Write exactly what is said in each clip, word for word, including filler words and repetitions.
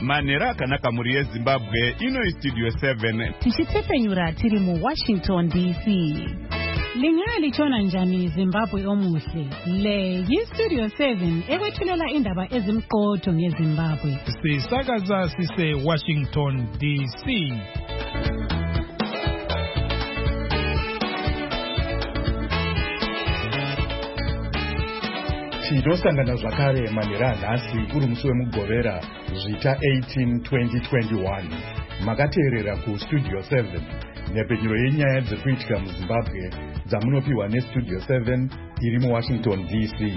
Manera kanaka muri yeZimbabwe ino Studio seven. Tichitepenyura tiri mu Washington D C. Lingali chona njani Zimbabwe omuhle. Le yi Studio seven ekwethulela indaba ezimqotho ngeZimbabwe. Sisakaza sise Washington D C. Tinosangana zvakare manera nhasi uri musi wemugovera zvita eighteen twenty twenty-one. Makateerera ku Studio seven nhepenyuro yenyaya dzekuitika muZimbabwe dzamunopiwa neStudio seven iri muWashington D C.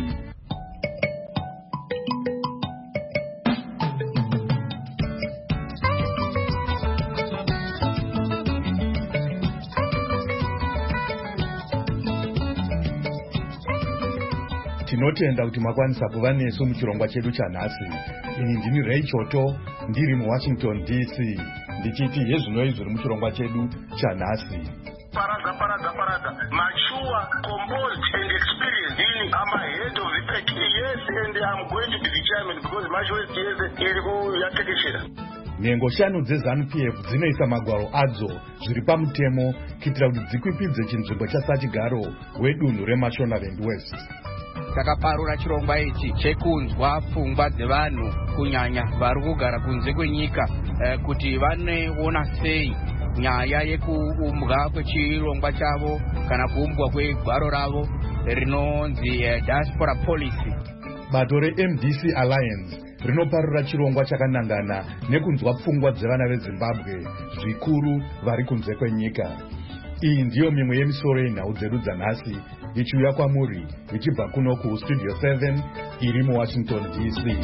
Tinotenda kuti makwanisa kuva nesu muchirongwa chedu chanhasi. Ini ndini Ray Choto ndiri muWashington D C ndichiti yezvinoi zviri muchirongwa chedu chanhasi. Parada, parada, parada. Mature, composed and experienced. In, I'm a head of the pack. Yes, and I'm going to be the chairman because my choice is yatekeshera. Nhengo shanu dzeZANU P F dzinoisa magwaro adzo zviri pamutemo kuitira kuti dzikwipidze chinzvimbo chasachigaro wedunhu reMashonaland West. Takaparura chirongwa ichi chekunzwa pfungwa dzevanhu kunyanya vari kugara kunze kwenyika eh, kuti vaneona sei nyaya yekuumbwa kwechirongwa chavo kana kuumbwa kwegwaro ravo rinonzi eh, diaspora policy. Bato reM D C Alliance rinoparura chirongwa chakanangana nekunzwa pfungwa dzevana veZimbabwe zvikuru vari kunze kwenyika. Iyi ndiyo mimwe yemisoro yenhau dzedu dzanhasi ichiuya kwamuri ichibva kuno ku Studio seven iri muWashington D C.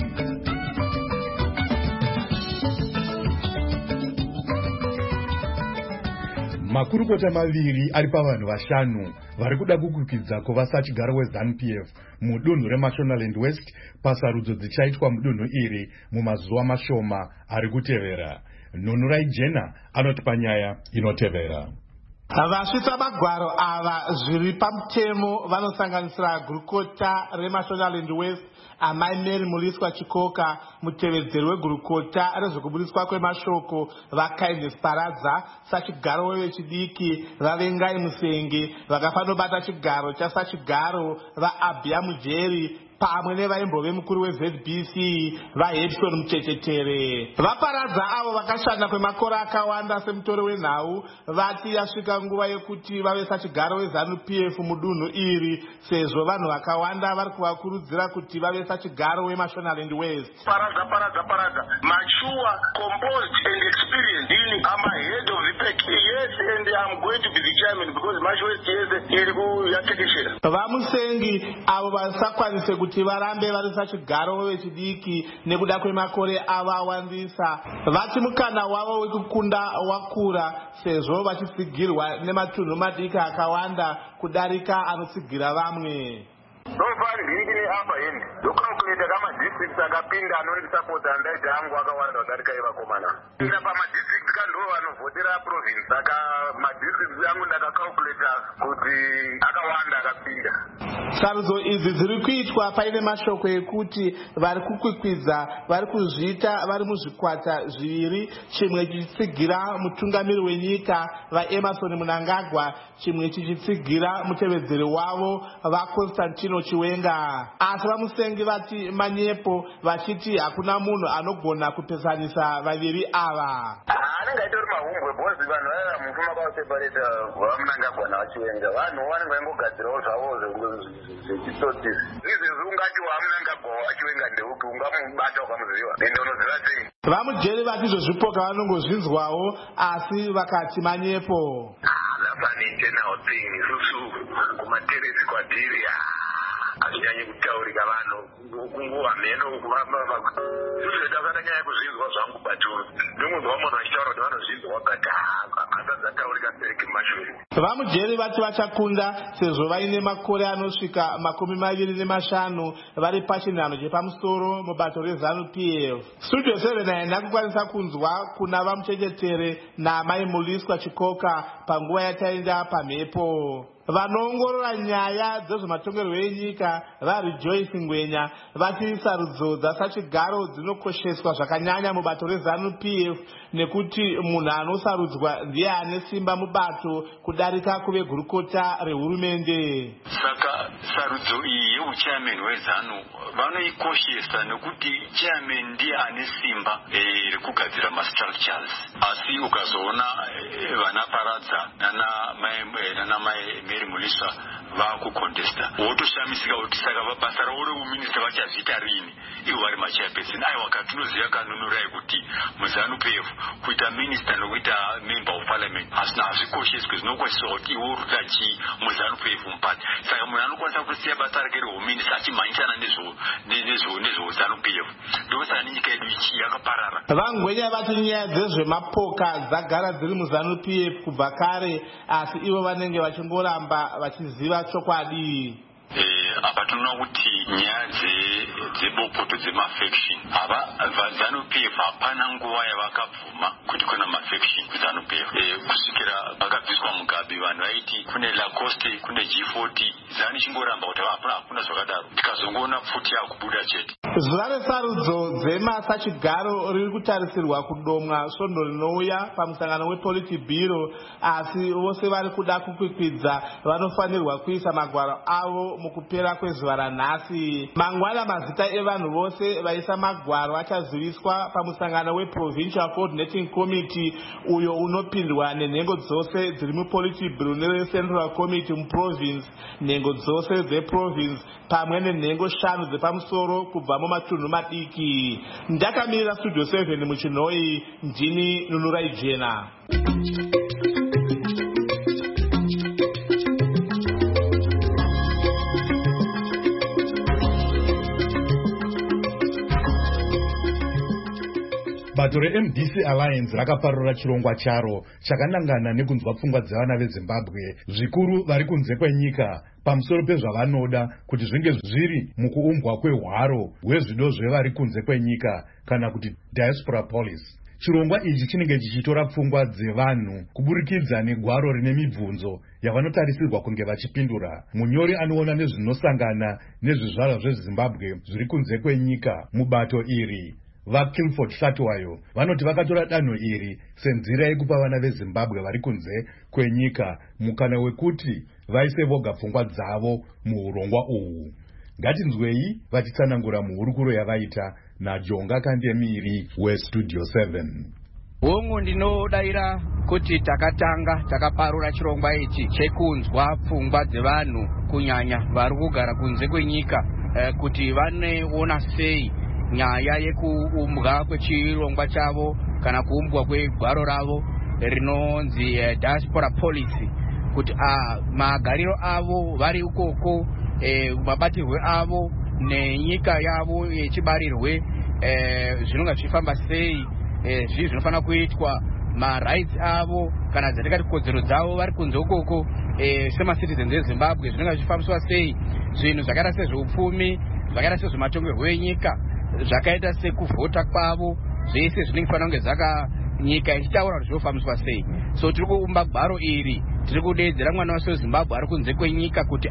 Makurukota maviri ari pavanhu vashanu vari kuda kukwikwidzwa kuva sachigaro weZANU P F mudunhu reMashonaland West pasarudzo dzichaitwa mudunhu iri mumazuva mashoma ari kutevera. Nunurai Jena anotipa nyaya inotevera. Vasvitsa magwaro ava zviri pamutemo vanosanganisira gurukota reMashonaland West amai Mary Muliswa Chikoka, mutevedzeri wegurukota rezvekubudiswa kwemashoko vaKindness Paradza, sachigaro wevechidiki vaVengai Musenge, vakafanobata chigaro chasachigaro vaAbia Mujeri pamwe nevaimbove mukuru weZ B C vaHedson Muchechetere. Vaparadza avo vakashanda kwemakore akawanda semutori wenhau vati yasvika nguva yekuti vave sachigaro weZANU P F mudunhu iri sezvo vanhu vakawanda vari kuvakurudzira kuti vave sachigaro weMashonaland West. Paradza, paradza, paradza. Mature, composed and experienced. In, I'm a head of the pack. Yes, and I'm going to be the chairman because my choice is iri kuyatekeshera. VaMusengi avo vasakwanise kuti varambe vari sachigaro wevechidiki nekuda kwemakore avawandisa vati mukana wavo wekukunda wakura sezvo vachitsigirwa nematunhu madiki akawanda kudarika anotsigira vamwe. Nofari vhiki neapa hendi ndokalkuleta kamadistrict akapinda anondisapota ndaiti angu akawanda kudarika ivakomana ina pamadistrict kandoo vanovhotera province saka madistrict angu ndakakalkuleta kuti akawanda akapinda. Sarudzo idzi dziri kuitwa paine mashoko ekuti vari kukwikwidza vari kuzviita vari muzvikwata zviviri, chimwe chichitsigira mutungamiri wenyika vaEmerson Mnangagwa, chimwe chichitsigira mutevedzeri wavo vaConstantino Chiwenga. Asi vaMusengi vati manyepo vachiti hakuna munhu anogona kupesanisa vaviri ava. Anenge aitori mahumbwe bhozi vanhu vaya mufuma kwausepareta vaMnangagwa naVachiwenga vanhu vanenge vaingogadzirawo zvavo zvechitsotisi. Izvezvi ungati waMnangagwa waVachiwenga ndeupi ungamubata ukamuziva ende unoziva sei? VaMujeri vati zvezvipoka vanongozvinzwawo asi vakati manyepo. Internal thing isusu kumateresi kwatiri azvinyanyi kutaurika vanhu kunguva mheno isusu takatanyanya kuzvinzwa zvangu but ndingunzwa munhu achitaura kuti vanozvinzwa wakati asadzataurika sereki mashuri. VaMujeri vati vachakunda sezvo vaine makore anosvika makumi maviri nemashanu vari pachinhano chepamusoro mubato reZANU P F. Studio seven haina kukwanisa kunzwa kuna vaMuchechetere naamai Muliswa Chikoka panguva yataenda pamhepo. vanoongorora nyaya dzezvematongerwo enyika vaRejoice Ngwenya vati sarudzo dzasachigaro dzinokosheswa zvakanyanya mubato reZANU P F nekuti munhu anosarudzwa ndiye ane simba mubato kudarika kuve gurukota rehurumende. Saka sarudzo iyi yeuchairman weZANU vanoikoshesa nekuti chairman ndiye ane simba rekugadzira mastructures, asi ukazoona vana Paradza nana mai nana mai Mary Mulisa vakucontesta wotoshamisika kuti saka basa ravo reuminista vachazviita rini ivo vari machairperson. Aiwa katinoziva kanunurai kuti muZANU P F kuita minister nokuita member of parliament asina hazvikosheswe, zvinokosheswa kuti iwo uri kuita chii muZANU P F mupati. Saka munhu anokwanisa kusiya basa rake reuminista achimhanyisana nezveZANU P F. Ndosaka nenyika yedu ichi yakaparara. VaNgwenya vati nyaya dzezvemapoka dzagara dziri muZANU P F kubva kare, asi ivo vanenge vachingoramba vachiziva chokwadi. Apa tinoona kuti nyaya dzebopoto dzemafaction ava vaZANU P F hapana nguva yavakabvuma kuti kuna mafaction kuZANU P F. Kusvikira vakabviswa Mugabe vanhu vaiti kune Lacoste kune G forty, ZANU chingoramba kuti hakuna zvakadaro, tikazongoona pfuti yakubuda chete. Zuva resarudzo dzemasachigaro riri kutarisirwa kudomwa svondo rinouya pamusangano wePolitburo, asi vose vari kuda kukwikwidza vanofanirwa kuisa magwaro avo mukupera kwezuva ranhasi. Mangwana mazita evanhu vose vaisa magwaro achaziviswa pamusangano weProvincial Coordinating Committee uyo unopindwa nenhengo dzose dziri muPolitburo neCentral Committee muprovince, nhengo dzose dzeprovince pamwe nenhengo shanu dzepamusoro kubva mumatunhu madiki. Ndakamirira Studio seven muChinoi, ndini Nunurai Jena. Bato reM D C Alliance rakaparura chirongwa charo chakanangana nekunzwa pfungwa dzevana veZimbabwe, zvikuru vari kunze kwenyika, pamusoro pezvavanoda kuti zvinge zviri mukuumbwa kwehwaro hwezvido zvevari kunze kwenyika kana kuti diaspora policy. Chirongwa ichi chinenge chichitora pfungwa dzevanhu kuburikidza negwaro rine mibvunzo yavanotarisirwa kunge vachipindura. Munyori anoona nezvinosangana nezvizvarwa zveZimbabwe zviri kunze kwenyika mubato iri. VaKilford Hlatwayo vanoti vakatora danho iri senzira yekupa vana veZimbabwe vari kunze kwenyika mukana wekuti vaise voga pfungwa dzavo muurongwa uhu. Ngatinzwei vachitsanangura muhurukuro yavaita naJonga Kandemiri weStudio seven. Hongu ndinodaira kuti takatanga takaparura chirongwa ichi chekunzwa pfungwa dzevanhu kunyanya vari kugara kunze kwenyika eh, kuti vaneona sei nyaya yekuumbwa kwechirongwa chavo kana kuumbwa kwegwaro ravo rinonzi eh, diaspora policy, kuti ah, magariro avo vari ikoko, eh, mabatirwe avo nenyika yavo yechibarirwe eh, zvinonga zvichifamba sei, eh, zvii zvinofanira kuitwa, marights avo kana dzatingati kodzero dzavo vari kunze ukoko eh, semacitizens eZimbabwe zvinonga zvichifambiswa sei, zvinhu zvakaita sezveupfumi, zvakaita sezvematongerwo enyika, zvakaita sekuvhota kwavo, zvese zvinenge fanira kunge zvaka nyika ichitaura kuti zvinofambiswa sei. So tiri kuumba gwaro iri, tiri kudedzera mwana wese weZimbabwe ari kunze kwenyika kuti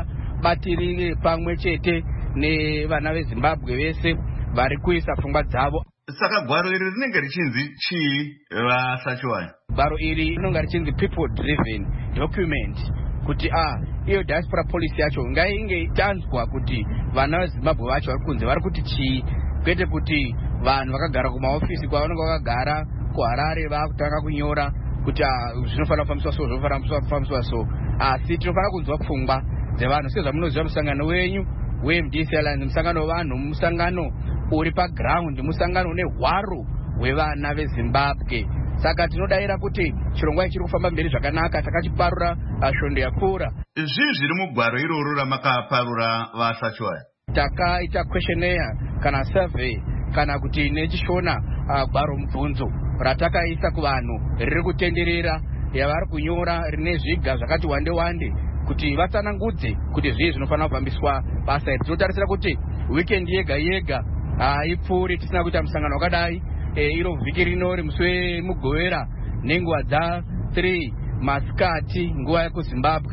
abatirire pamwe chete nevana veZimbabwe vese vari kuisa pfungwa dzavo. Saka gwaro iri rinenge richinzi chii vaSachwaya? Gwaro iri rinonga richinzi people driven document, kuti ah iyo diaspora policy yacho ngainge tanzwa kuti vana veZimbabwe vacho vari kunze vari kuti chii, kwete kuti vanhu vakagara kumaofisi kwavanenge vakagara kuHarare vakutanga kunyora kuti zvinofanira kufambiswa so zvinofanira kufambiswa so, asi tinofanira kunzwa pfungwa dzevanhu sezvamunoziva musangano wenyu weM D C Alliance, musangano wevanhu, musangano uri paground, musangano une hwaro hwevana veZimbabwe. Saka tinodaira kuti chirongwa chiri kufamba mberi zvakanaka, takachiparura svondo yakura. Zvii zviri mugwaro iroro ramakaparura vaSachwaya? Takaita questionnaire kana survey kana kuti nechishona uh, gwaro mubvunzo ratakaisa kuvanhu riri kutenderera yavari kunyora rine zviga zvakati wande wande kuti vatsanangudze kuti zvii zvinofanira kufambiswa basa iri. Tinotarisira kuti weekend yega yega haipfuuri tisina kuita musangano wakadai. E, iro vhiki rino rimusi wemugovera nenguva dza three masikati nguva yekuZimbabwe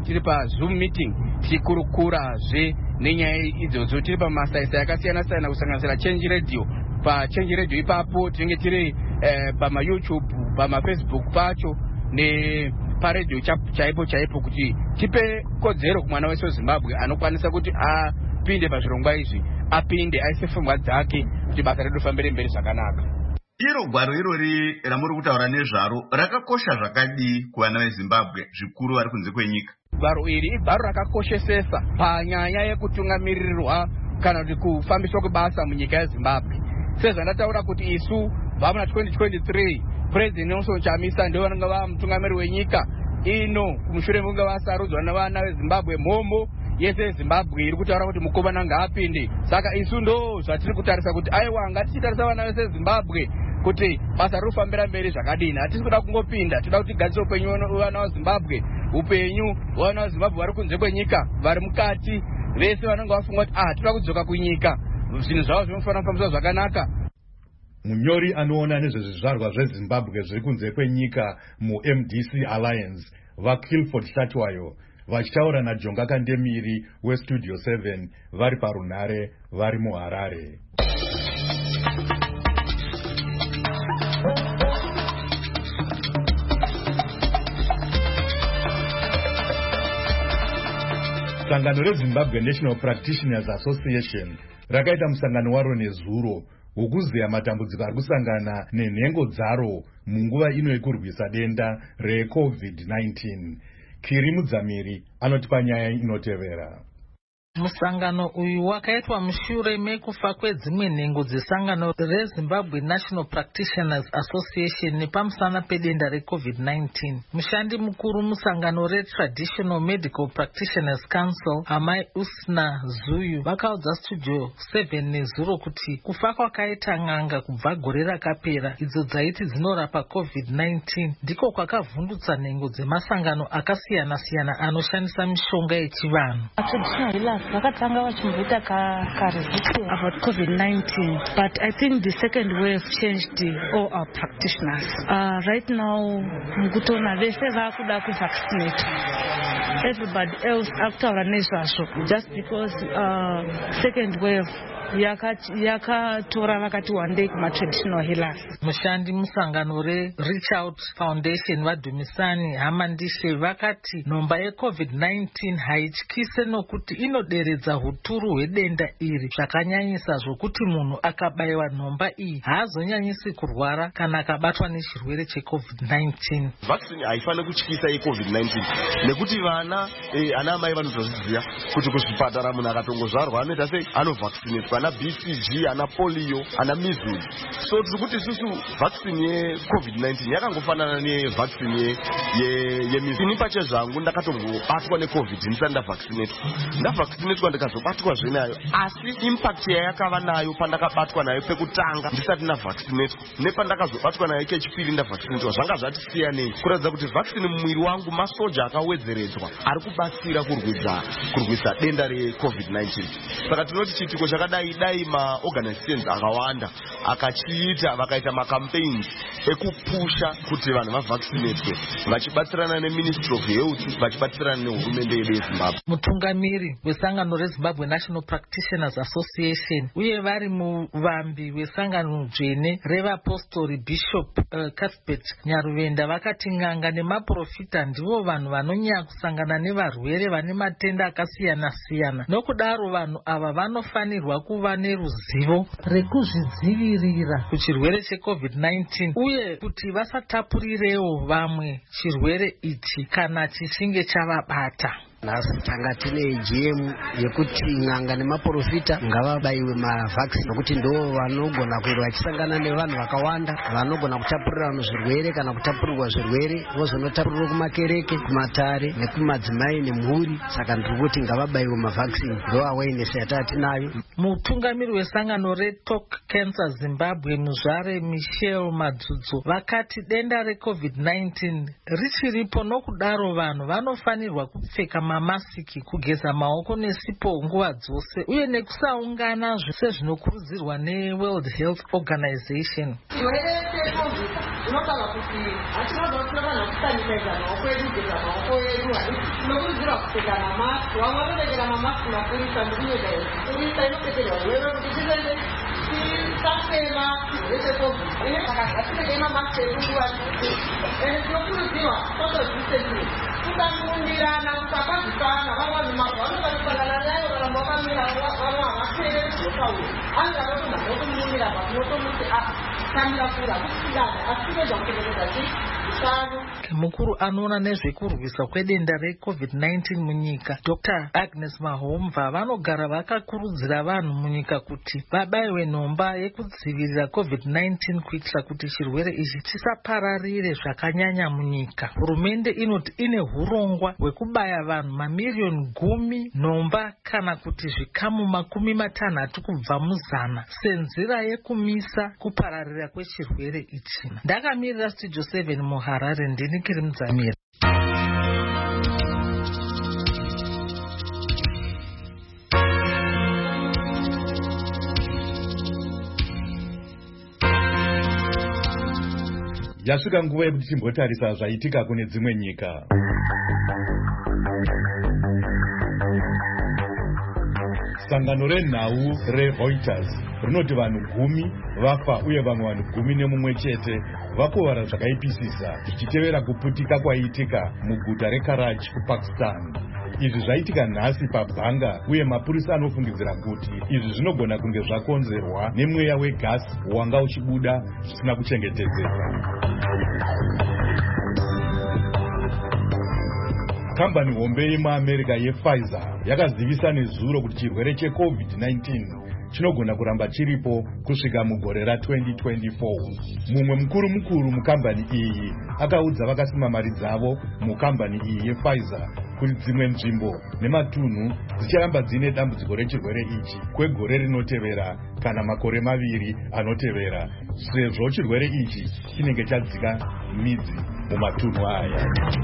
tiri paZoom meeting tichikurukurazve nenyaya idzodzo tiri pamasaisa akasiyana siyana kusanganisira Change Radio. PaChange Radio ipapo tinenge tiri eh, pamaYouTube, pamaFacebook pacho ne paredio chaipo chaipo kuti tipe kodzero kumwana wese weZimbabwe anokwanisa kuti apinde pazvirongwa izvi, apinde aise pfungwa dzake kuti basa redu fambire mberi zvakanaka. Iro gwaro irori ramuri kutaura nezvaro rakakosha zvakadii kuvana veZimbabwe zvikuru vari kunze kwenyika? Gwaro iri igwaro rakakoshesesa panyaya yekutungamirirwa kana kuti kufambiswa kwebasa munyika yeZimbabwe. Sezvandataura kuti isu vamuna twenty twenty-three President Nelson Chamisa ndiwo vanenge vava mutungamiri wenyika ino kumushure kunge vasarudzwa navana veZimbabwe. Mhombo yese yeZimbabwe iri kutaura kuti Mukobana ngaapinde. Saka isu ndo zvatiri kutarisa kuti aiwa ngatichitarisa vana vese veZimbabwe kuti basa riri kufambira mberi zvakadini. Hatisi kuda kungopinda, tinoda kuti tigadzire upenyu vana veZimbabwe, upenyu vana veZimbabwe vari kunze kwenyika, vari mukati vese vanenge vafunga kuti ah toda kudzoka kunyika, zvinhu zvavo zvinofanira kufambiswa zvakanaka. Munyori anoona nezvezvizvarwa zveZimbabwe zviri kunze kwenyika muM D C Alliance vaKilford Shatwayo vachitaura naJonga Kandemiri weStudio seven vari parunhare vari muHarare. Sangano reZimbabwe National Practitioners Association rakaita musangano waro nezuro wokuzeya matambudziko ari kusangana nenhengo dzaro munguva ino yekurwisa denda reCovid nineteen. Kiri Mudzamiri anotipa nyaya inotevera. Musangano uyu wakaitwa mushure mekufa kwedzimwe nhengo dzesangano reZimbabwe National Practitioners Association nepamusana pedenda reCovid nineteen. Mushandi mukuru musangano reTraditional Medical Practitioners Council Amai Usna Zuyu vakaudza Studio seven nezuro kuti kufa kwakaita n'anga kubva gore rakapera idzo dzaiti dzinorapa COVID nineteen ndiko kwakavhundutsa nhengo dzemasangano akasiyana siyana anoshandisa mishonga yechivanhu. Vakatanga vachimboita ka-resistance about COVID nineteen, but I think the second wave changed all our practitioners. Uh, right now, mukutona vese vakuda kuvaccinate. Everybody else akutaura nezvazvo just because uh, second wave yakatora vakati wandei kuma-traditional healers. Mushandi musangano reReach Out Foundation vaDhumisani Hamandishe vakati nhomba yeCovid nineteen haityise nokuti inoderedza huturu hwedenda iri zvakanyanyisa zvokuti munhu akabayiwa nhomba iyi haazonyanyisi kurwara kana akabatwa nechirwere cheCovid nineteen. Vaccine haifaniri kutyisa yeCovid nineteen nekuti vana eh, ana amai vanozviziva kuti kuzvipatara munhu akatongozvarwa anoita sei anovaccinate ana B C G, ana polio, ana measles. So tiri kuti isusu vaccine yeCovid nineteen yakangofanana nevaccine ye ye measles. Ini pache zvangu ndakatongobatwa neCovid ndisati ndavaccinate. Ndavaccinatwa ndikazobatwa zvenayo. Asi impact yayakava nayo pandakabatwa nayo pekutanga ndisati ndavaccinate nepandakazobatwa nayo kechipiri ndavaccinatwa zvanga zvatisiyanei. Kuratidza kuti vaccine mumwiri wangu masoja akawedzeredzwa ari kubatsira kurwisa kurwisa denda reCovid nineteen. Saka tinoti chitiko chakadai dai maorganizations akawanda akachiita vakaita macampaigns ekupusha kuti vanhu vavaccinatwe vachibatsirana neMinistry of Health vachibatsirana nehurumende yedu yeZimbabwe. Mutungamiri wesangano reZimbabwe National Practitioners Association uye vari muvambi wesangano dzvene revapostori Bishop uh, Cuthbert Nyaruvenda vakati n'anga nemaprofita ndivo vanhu vanonyanya kusangana nevarwere vane matenda akasiyana siyana. Nokudaro vanhu ava vanofanirwa kuva neruzivo rekuzvidzivirira kuchirwere cheCovid nineteen uye kuti vasatapurirewo vamwe chirwere ichi kana chichinge chavabata. Nhasi tanga tine G M yekuti n'anga nemaprofita ngavabayiwe mavhaccine nokuti ndo vanogona kuenda vachisangana nevanhu vakawanda vanogona kutapurira vanhu zvirwere kana kutapurirwa zvirwere vozonotapurirwa kumakereke, kumatare nekumadzimai nemhuri. Saka ndiri kuti ngavabayiwe mavhaccine, ndo awareness yataa tinayo. Mutungamiri wesangano reTalk Cancer Zimbabwe Muzvare Michelle Madzudzo vakati denda reCovid nineteen richiripo nokudaro vanhu vanofanirwa kupfeka mamasiki, kugeza maoko nesipo nguva dzose, uye nekusaungana sezvinokurudzirwa neWorld Health Organization. Unotanga kuti hatinoda kuti vanhu vakusanitiza maoko edu, kugeza maoko edu, tinokurudzirwa kupfeka mamaski. Vamwe vanopfekera mamaski mapurisa, ndikunyeka purisa inopfekerwa wewe kuti tiende tisafema chirwere checovid. Ine saka ngatipfekei mamaski edu nguva dzose. Ende tinokurudzirwa social distancing, kusamundirana, kusakazikana. Vamwe vanhu vanokwanisa kusangana nayo kana vakamira vamwe havapfeke zvotauro. Ani vanoti manotomunira panotomuti kamira kura kusikana asipedza kuchengetedza utano. Mukuru anoona nezvekurwisa kwedenda reCovid nineteen munyika, Doctor Agnes Mahomva, vanogara vakakurudzira vanhu munyika kuti vabaiwe nhomba yekudzivirira COVID nineteen kuitira kuti chirwere ichi chisapararire zvakanyanya munyika. Hurumende inoti ine hurongwa hwekubaya vanhu mamiriyoni gumi nhomba kana kuti zvikamu makumi matanhatu kubva muzana senzira yekumisa kupararira kwechirwere ichi. Ndakamirira Studio seven muHarare, ndini Kiri Mudzamira. Yasvika nguva yekuti timbotarisa zvaitika kune dzimwe nyika. Sangano renhau reReuters rinoti vanhu gumi vafa uye vamwe vanhu gumi nemumwe chete vakuvara zvakaipisisa zvichitevera kuputika kwaitika muguta reKarachi kuPakistan. Izvi zvaitika nhasi paBhanga uye mapurisa anofungidzira kuti izvi zvinogona kunge zvakonzerwa nemweya wegasi wanga uchibuda zvisina kuchengetedzeka. Kambani hombe yemuAmerica yePfizer yakazivisa nezuro kuti chirwere cheCovid nineteen chinogona kuramba chiripo kusvika mugore ratwenty twenty-four. Mumwe mukuru mukuru mukambani iyi akaudza vakasima mari dzavo mukambani iyi yePfizer kuti dzimwe nzvimbo nematunhu dzicharamba dzine dambudziko rechirwere ichi kwegore rinotevera kana makore maviri anotevera, sezvo chirwere ichi chinenge chadzika midzi mumatunhu aya.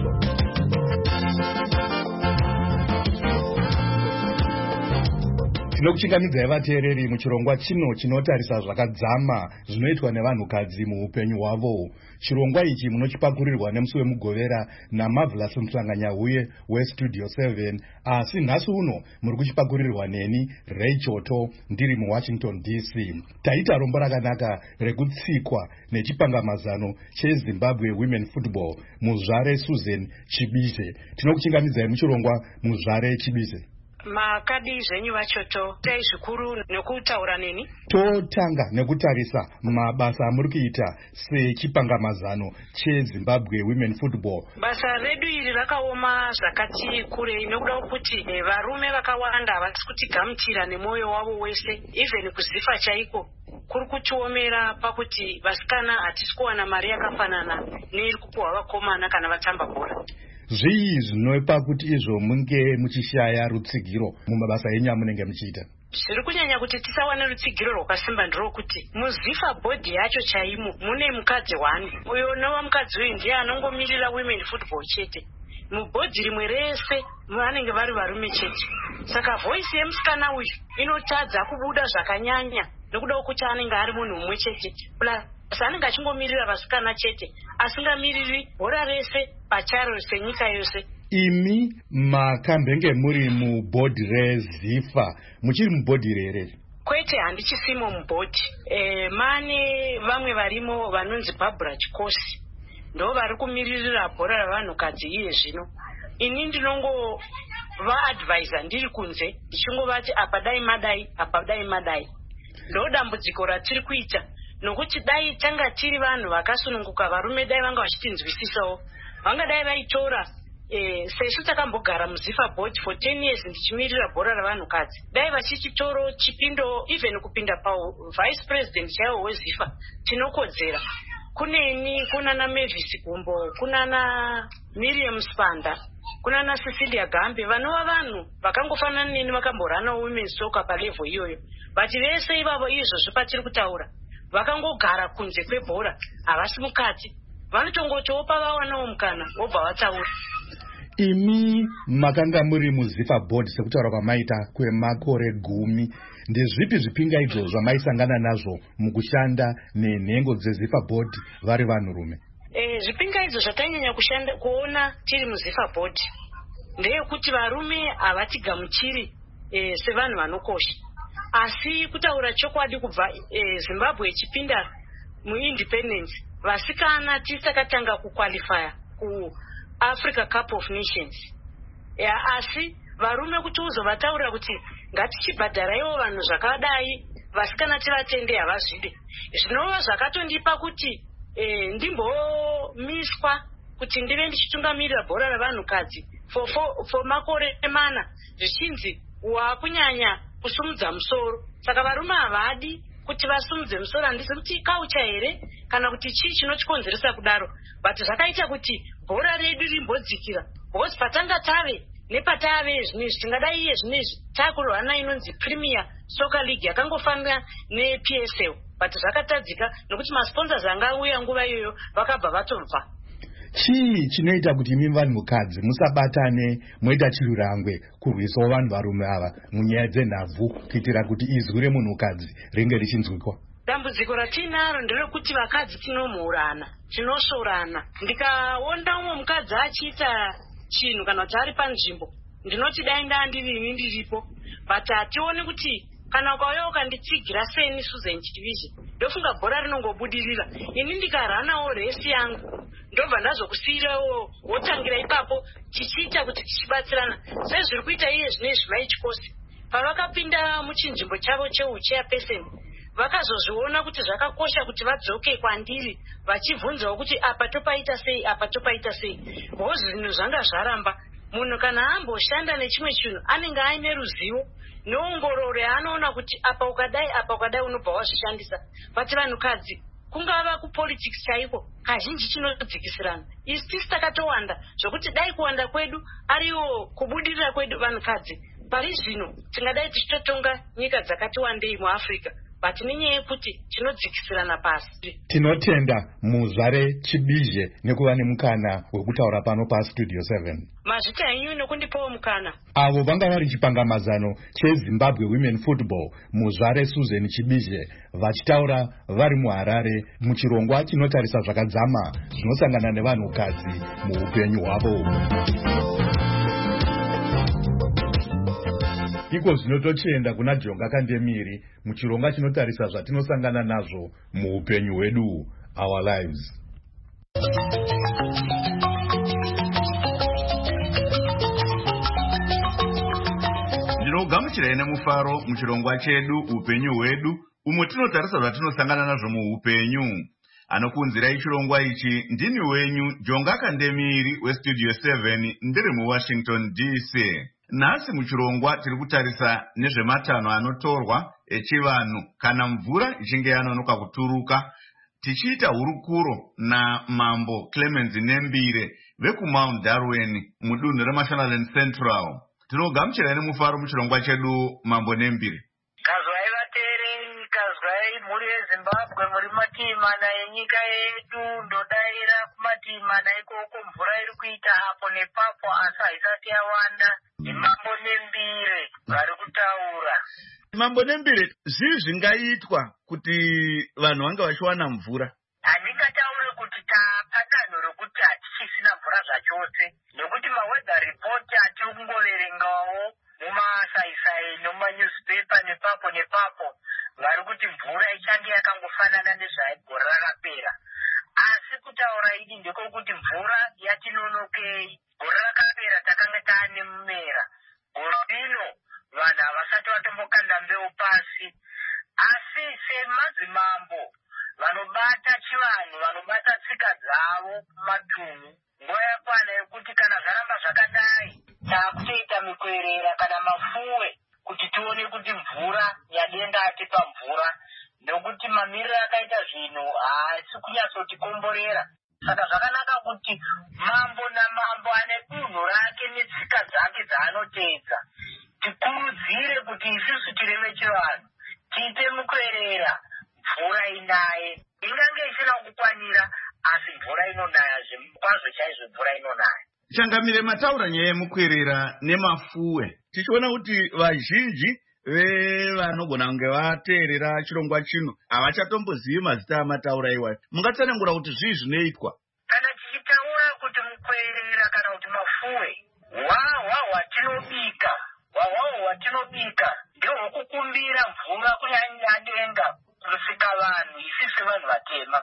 Tinokuchingamidzai vateereri muchirongwa chino chinotarisa zvakadzama zvinoitwa nevanhukadzi muupenyu hwavo. Chirongwa ichi munochipakurirwa nemusi wemugovera naMarvelous Msanganyahuye weStudio seven, asi nhasi uno muri kuchipakurirwa neni Ray Choto ndiri muWashington D C. Taita rombo rakanaka rekutsikwa nechipangamazano cheZimbabwe Women Football muzvare Susan Chibise. Tinokuchingamidzai muchirongwa muzvare Chibise. Makadi zvenyu vachoto tai zvikuru nekutaura neni. Totanga nekutarisa mabasa amuri kuita sechipangamazano cheZimbabwe Women Football. Basa redu iri rakaoma zvakati kurei nokuda kuti varume vakawanda havasi kutigamuchira nemwoyo wavo wese, even kuzifa chaiko kuri kutiomera pakuti vasikana hatisi kuwana mari yakafanana neiri kupuhwa vakomana kana vatamba bhora. Zvii zvinopa kuti izvo munge muchishaya rutsigiro mumabasa enyu amunenge muchiita? Zviri kunyanya kuti tisawana rutsigiro rwakasimba nderokuti muzifa bhodhi yacho chaimo mune mukadzi wani, uyo nova mukadzi uyu ndiye anongomirira Women Football chete. Mubhodhi rimwe rese vanenge vari varume chete, saka voice yemusikana uyu inotadza kubuda zvakanyanya nekuda kuti anenge ari munhu mumwe chete, plus anenge achingomirira vasikana chete asingamiriri bhora rese pacharo senyika yose. Imi makambenge muri mubhodhi reZifa, muchiri mubhodhi rere? Kwete, handichisimo mubhodhi. E, mane vamwe varimo vanonzi Barbara Chikosi, ndo vari kumiririra bhora ravanhukadzi iye zvino. Ini ndinongo vaadvisor ndiri kunze ndichingovati apa dai madai apa dai madai. Ndo dambudziko ratiri kuita, nokuti dai tanga tiri vanhu vakasununguka, varume dai vanga vachitinzwisisawo, vangadai vaitora eh, sesu takambogara muZifa board for ten years ndichimirira bhora ravanhukadzi, dai vachichitoro chipindo even kupinda pa vice president chaiwo weZifa tinokodzera. Kuneni, kunana Mavis Gumbo, kunana Miriam Spanda, kunana Cecilia Gambe, vanova vanhu vakangofanana neni vakamborana women's soccer palevel iyoyo. Vati vese ivavo izvo zvipatiri kutaura vakangogara kunze kwebhora, havasi mukati, vanotongotopa vawanawo mukana vobva vataura. imi makanga muri muZIFA board sekutaura kwamaita kwemakore gumi, ndezvipi zvipingaidzo zvamaisangana nazvo mukushanda nenhengo dzeZIFA board vari vanhurume? Eh, zvipingaidzo zvatanyanya kushanda kuona tiri muZIFA board ndeyekuti varume havatigamuchiri eh, sevanhu vanokosha, asi kutaura chokwadi kubva eh, Zimbabwe ichipinda muindependence, vasikana tisakatanga kuqualifya ku Africa Cup of Nations. Ya, asi varume kuti uzovataura kuti ngatichibhadharaiwo vanhu zvakadai, vasikana tivatende havazvide. Zvinova zvakatondipa kuti eh, ndimbomiswa kuti ndive ndichitungamirira bhora ravanhukadzi for, for, for makore mana zvichinzi wakunyanya kusumudza musoro. Saka varume havadi kuti vasumudze musoro. Handisi kuti kaucha here kana kuti chii chinochikonzeresa kudaro, but zvakaita kuti bhora redu rimbodzikira, because patanga tave nepatave zvinezvi tingadai iye zvinezvi takurwana inonzi Premier Soccer League yakangofanira neP S L, but zvakatadzika nokuti masponsors angauya nguva iyoyo vakabva vatobva. Chii chinoita kuti imi vanhukadzi musabatane moita chirurangwe kurwisawo vanhu varume ava munyaya dzenhabvu kuitira kuti izwi remunhukadzi ringe richinzwikwa? Dambudziko ratinaro nderekuti vakadzi tinomhurana, tinosvorana. Ndikaona umwe mukadzi achiita chinhu kana kuti ari panzvimbo, ndinoti dai ndandiri ndiripo, but hationi kuti kana ukauya ukanditsigira seni Susan Chivizhe ndofunga bhora rinongobudirira. Ini ndikaranawo resi yangu ndobva ndazokusiyirawo wotangira ipapo tichiita kuti tichibatsirana sezviri kuita iye zvinezvi vaichikosi. Pavakapinda muchinzvimbo chavo cheuchairperson vakazozviona kuti zvakakosha kuti vadzoke kwandiri vachibvunzawo kuti apa topaita sei, apa topaita sei. Bhozi zvinhu zvanga zvaramba. Munhu kana amboshanda nechimwe chinhu anenge aine ruzivo neongororo yaanoona kuti apa ukadai apa ukadai unobva wazvishandisa. But vanhukadzi kungava kupolitics chaiko kazhinji chinodzikisirana. Isi tisi takatowanda zvokuti dai kuwanda kwedu ariwo kubudirira kwedu vanhukadzi, pari zvino tingadai tichitotonga nyika dzakati wandei muAfrica, but nenyaya yekuti tinodzikisirana pasi. Tinotenda Muzvare Chibizhe nekuva nemukana wekutaura pano paStudio seven. Mazvita enyu nokundipawo mukana. Avo vanga vari chipangamazano cheZimbabwe Women Football, Muzvare Susan Chibizhe, vachitaura vari muHarare muchirongwa chinotarisa zvakadzama zvinosangana nevanhukadzi muupenyu hwavo. Iko zvino tochienda kuna Jonga Kandemiri muchirongwa chinotarisa zvatinosangana nazvo muupenyu hwedu, our lives. Ndinogamuchira ine mufaro muchirongwa chedu upenyu hwedu, umwe tinotarisa zvatinosangana nazvo muupenyu. Anokunzirai chirongwa ichi ndini wenyu Jonga Kandemiri weStudio seven ndiri muWashington D C. Nhasi muchirongwa tiri kutarisa nezvematanho anotorwa echivanhu kana mvura ichinge yanonoka kuturuka, tichiita hurukuro naMambo Clemens Nembire vekuMount Darwin mudunhu reMashonaland Central. Tinogamuchira nemufaro muchirongwa chedu Mambo Nembire. Kazwai vateereri, kazwai mhuri yeZimbabwe, muri matimana enyika yedu, ndodaira kumatimana ikoko mvura iri kuita apo nepapo asi haisati yawanda. Mambo Nembire vari kutaura. Mambo Nembire, zvii zvingaitwa kuti vanhu vange vachiwana mvura? Handingataure kuti tapatanho rokuti hatichisina mvura zvachose, nokuti maweather report atikungoverengawo mumasaisai nomumanyuzipepa nepapo nepapo vari kuti mvura ichange yakangofanana nezvaigore rakapera. Asi kutaura ini ndekokuti mvura yatinonokei. Gore rakapera takanga taane mumera, gore rino vanhu havasati vatombokanda mbeu pasi. Asi semadzimambo vanobata chivanhu, vanobata tsika dzavo kumatunhu, nguva yakwana yekuti kana zvaramba zvakadai taakutoita mikwerera kana mafuwe kuti tione kuti mvura yadenda atipa mvura, nokuti mamiriro akaita zvinhu haasi kunyatsotikomborera. Saka zvakanaka kuti mambo namambo ane dunhu rake netsika dzake dzaanoteedza tikurudzire kuti isusu tiri vechivanhu tiite mukwerera, mvura inaye. Ingange isina kukwanira asi mvura inonaya, kwazvo chaizvo mvura inonaya. Changamire mataura nyaya yemukwerera nemafuwe. Tichiona kuti vazhinji vevanogona kunge vateerera chirongwa chino havachatombozivi mazita amataura iwayo. Mungatsanangura kuti zvii zvinoitwa? Kana tichitaura kuti mukwerera kana kuti mafuwe, hwahwa hwatinobika, hwahwa hwatinobika ndehwokukumbira mvura kunyanya denga kusika vanhu isisi vanhu vatema.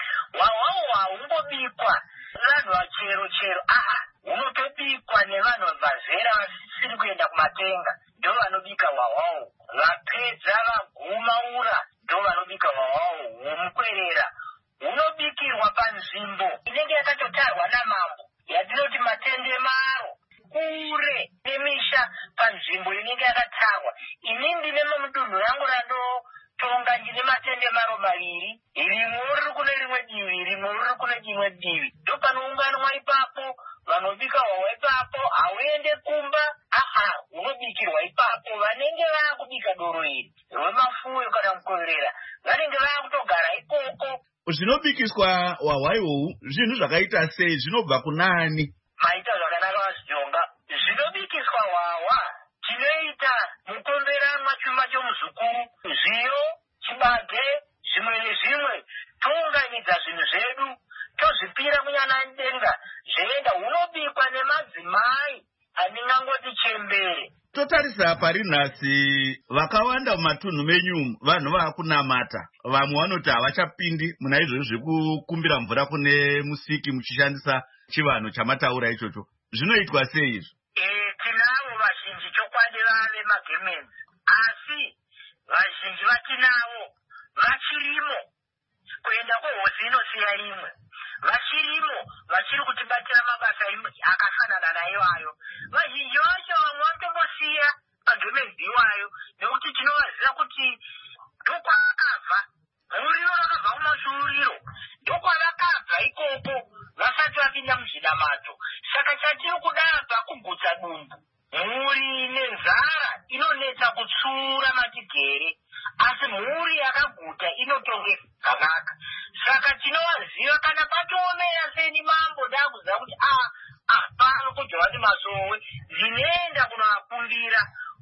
Hwahwa hungobikwa vanhu vachero chero, aha, hunotobikwa nevanhu vazera vasiri kuenda kumatenga, ndo vanobika hwahwawo. Vapedza vagumaura ndo vanobika hwahwawo. Hwomukwerera hunobikirwa panzvimbo inenge yakatotarwa namambo yatinoti matende maro, kure nemisha panzvimbo inenge yakatarwa. Ini ndine mudunhu rangu randotonga ndine matende maro maviri, rimwe riri kune rimwe divi, rimwe riri kune rimwe divi. Ndo panounganwa ipapo, vanobika hwahwa ipapo, hauende kumba, aha, hunobikirwa ipapo. Vanenge vaakubika doro iri rwemafuwe kana mukwerera vanenge vaakutogara ikoko. Zvinobikiswa hwahwa ihwohu zvinhu zvakaita sei? Zvinobva kunani? Maita zvakanaka vazijonga. Zvinobikiswa hwahwa tinoita mukomberanwa chuma chomuzukuru, zviyo, chibage, zvimwe nezvimwe. Tounganidza zvinhu zvedu tozvipira kunyana denga zvoenda. Hunobikwa nemadzimai anengangoti chembere. Totarisa pari nhasi vakawanda mumatunhu menyu vanhu vaakunamata. Vamwe vanoti havachapindi muna izvozvo zvekukumbira mvura kune musiki muchishandisa chivanhu chamataura ichocho. Zvinoitwa sei izvo? Eh, tinavo vazhinji chokwadi vave magemenzi, asi vazhinji vatinavo vachirimo. Kuenda kwehosi inosiya rimwe. Vachirimo, vachiri kutibatira mabasa akafanana naiwayo. Vazhinji vacho vamwe vanotombosiya magemenzi iwayo nekuti tinovaziva kuti ndokwavakabva. Muriro vakabva kumashuuriro, ndokwavakabva ikoko vasati vapinda muzvinamato. Saka chatiri kuda pakugutsa dumbu, mhuri nenzara inonetsa kutsura matigere, asi mhuri yakaguta inotonge zvakanaka. Saka tinovaziva kana patoomera seni mambo ndakuziva kuti ah, apano kujovati masowe zvinoenda kunovakumbira.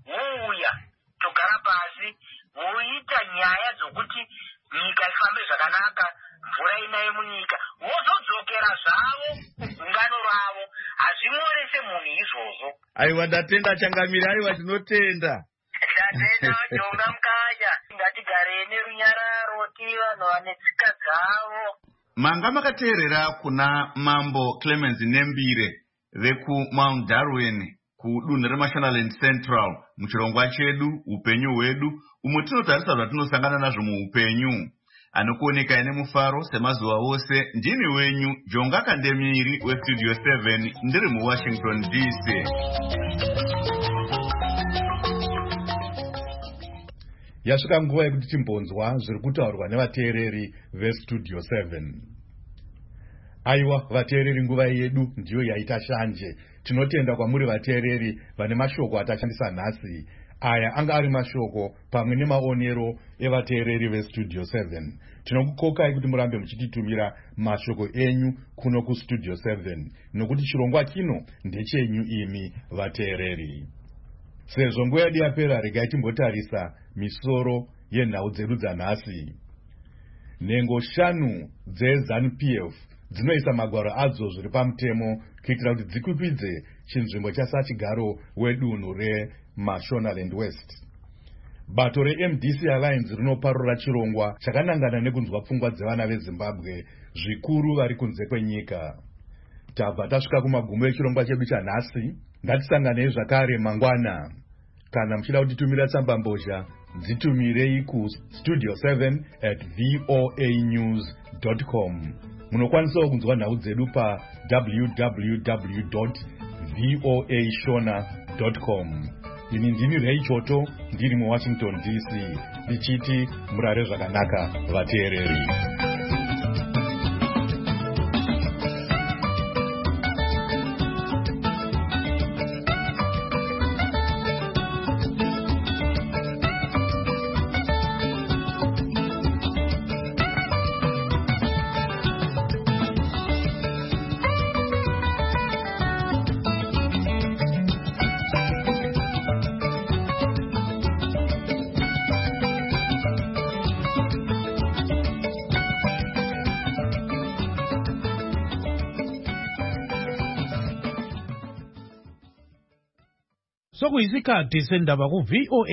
Vouya togara pasi, voita nyaya dzokuti nyika ifambe zvakanaka, mvura inaye munyika, vozodzokera zvavo ungano ravo. Hazvimorese munhu izvozvo. Aiwa, ndatenda Changamire, aiwa tinotenda. Ndatenda vajonga mukanya. Ngatigare nerunyararo tii vanhu vane tsika dzavo. Manga makateerera kuna Mambo Clemens Nembire vekumount Darwin kudunhu reMashonaland Central muchirongwa chedu upenyu hwedu, umwe tinotarisa zvatinosangana nazvo muupenyu. Anokuoneka ine mufaro semazuva ose. Ndini wenyu Jonga Kandemiri weStudio seven, ndiri muWashington D C. Yasvika nguva yekuti timbonzwa zviri kutaurwa nevateereri veStudio seven. Aiwa vateereri, nguva yedu ndiyo yaita shanje. Tinotenda kwamuri vateereri vane mashoko atashandisa nhasi. Aya anga ari mashoko pamwe nemaonero evateereri veStudio seven. Tinokukokai kuti murambe muchititumira mashoko enyu kuno kuStudio seven, nokuti chirongwa kino ndechenyu imi vateereri. Sezvo nguva yedu yapera, regai timbotarisa misoro yenhau dzedu dzanhasi. Nhengo shanu dzeZANU-P F dzinoisa magwaro adzo zviri pamutemo kuitira kuti dzikwikwidze chinzvimbo chasachigaro wedunhu reMashonaland West. Bato reM D C Alliance rinoparura chirongwa chakanangana nekunzwa pfungwa dzevana veZimbabwe zvikuru vari kunze kwenyika. Tabva tasvika kumagumo echirongwa chedu chanhasi. Ngatisanganei zvakare mangwana. Kana muchida kutitumira tsamba mbozha, dzitumirei kustudio seven at voanews dot com. Munokwanisawo kunzwa nhau dzedu pa w w w dot voa shona dot com. Ini ndini Ray Choto, ndiri muWashington D C, ndichiti murare zvakanaka vateereri. sokuyisikhathi sendaba ku-V O A